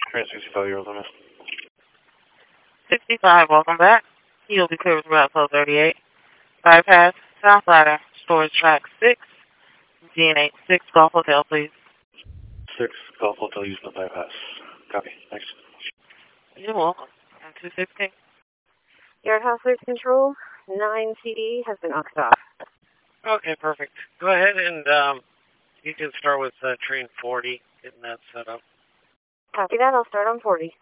Train 65, you're limit. 65, welcome back. You'll be clear with Route 38. Bypass, South Ladder, Storage Track 6, DNA 6, Golf Hotel, please. 6, Golf Hotel, use the bypass. Copy, thanks. You're welcome. 216. Yard House Search Control, 9 CD has been knocked off. Okay, perfect. Go ahead and you can start with train 40, getting that set up. Copy that, I'll start on 40.